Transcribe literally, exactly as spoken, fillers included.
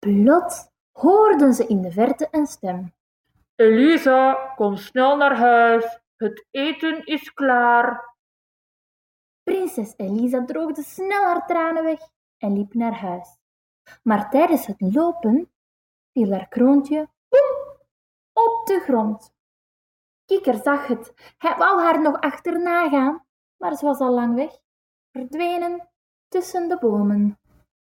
Plots hoorden ze in de verte een stem. Elisa, kom snel naar huis. Het eten is klaar. Prinses Elisa droogde snel haar tranen weg en liep naar huis. Maar tijdens het lopen viel haar kroontje boem, op de grond. Kikker zag het. Hij wou haar nog achterna gaan, maar ze was al lang weg, verdwenen tussen de bomen.